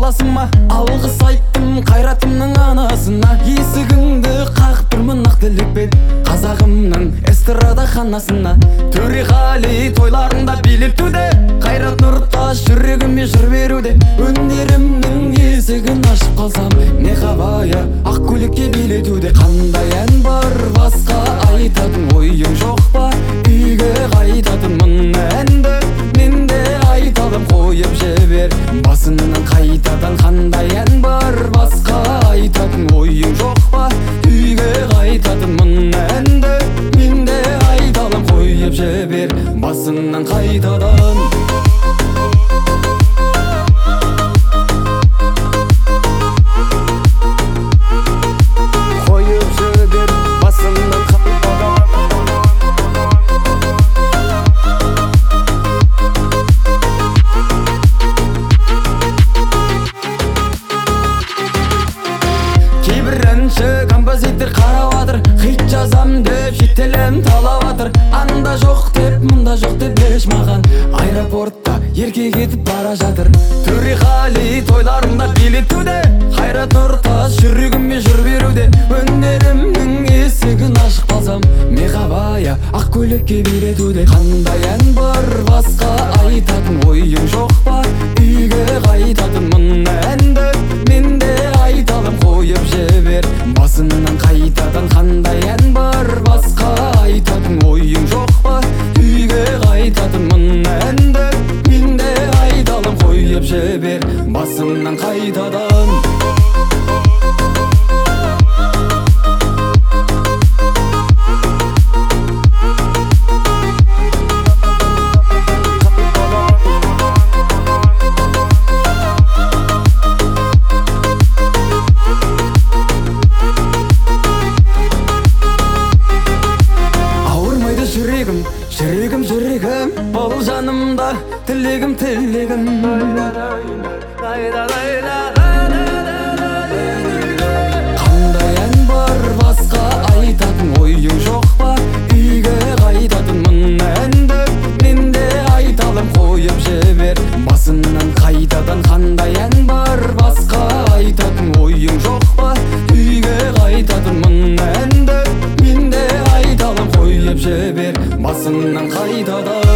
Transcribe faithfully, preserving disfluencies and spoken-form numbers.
аласың ма? Алғыс айттым қайратымның анасына. Есігіңді қағып тұрмын ақ тілекпен қазағымның эстрада ханасына. Төреғали тойларында билетуде, Қайрат Нұртас жүрегіме жыр беруде. Өнерімнің есігін ашып қалсам, Мехабая ақ көйлекке билетуде. Қандай ән бар басқа айтатын ойың жоқ па? Үйге қайтатын мына әнді мен де айталым, қойып жібер басынан қайтадан. Қандай ән бар басқа айтатын ойың жоқ па? Үйге қайтатын мына әнді мен де айталым, қойып жібер басынан қайтадан. Композитор қараватыр, хит жазам деп шетелем талаватыр. Анда жоқ деп, мұнда жоқ деп береш маған. Аэропортта еркек етіп бара жатыр. Төреғали тойларында билетуде, Қайрат Нұртас жүрегіме жыр беруде. Өнерімнің есігін ашып қалсам, Мехабая ақ көйлекке билетуде. Қандай ән бар басқа айтатын ойың жоқ па? Үйге қайтатын мына әнді мен де айталым, қойып жібер басынан қайтадан. Қандай ән бар басқа айтатын ойың жоқ па? Үйге қайтатын мына әнді мен де айталым, қойып жібер басынан қайтадан. Жүрегім, жүрегім, жүрегім, бұл жанымда тілегім, тілегім. Қандай ән бар басқа айтатын ойың жоқ па? Үйге қайтатын мына әнді мен де айталым, қойып жібер басынан қайтадан. Қандай ән бар басқа айтатын ойың жоқ па? Үйге қайтатын мына әнді мен де айталым, қойып жібер басынан қайтадан.